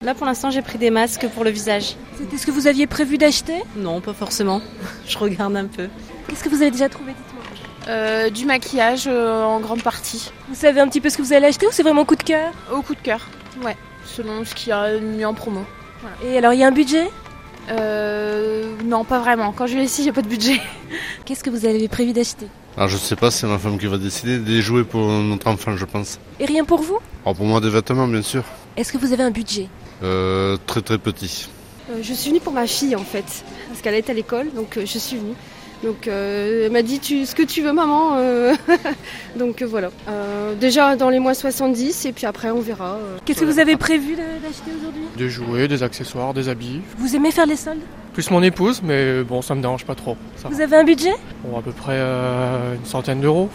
Là pour l'instant j'ai pris des masques pour le visage. C'était ce que vous aviez prévu d'acheter? Non, pas forcément. Je regarde un peu. Qu'est-ce que vous avez déjà trouvé, dites-moi? Du maquillage en grande partie. Vous savez un petit peu ce que vous allez acheter ou c'est vraiment coup de cœur? Au coup de cœur, ouais, selon ce qu'il y a mis en promo. Voilà. Et alors, il y a un budget? Non, pas vraiment. Quand je vais ici, il n'y a pas de budget. Qu'est-ce que vous avez prévu d'acheter? Alors je sais pas, c'est ma femme qui va décider, des jouets pour notre enfant je pense. Et rien pour vous? Alors pour moi des vêtements bien sûr. Est-ce que vous avez un budget? Très très petit. Je suis venue pour ma fille en fait, parce qu'elle est à l'école, donc je suis venue. Donc elle m'a dit ce que tu veux maman, donc voilà. Déjà dans les mois 70 et puis après on verra. Qu'est-ce que vous avez prévu d'acheter aujourd'hui? Des jouets, des accessoires, des habits. Vous aimez faire les soldes? Plus mon épouse, mais bon ça me dérange pas trop. Ça Vous va. avez un budget? Bon, à peu près une centaine d'euros.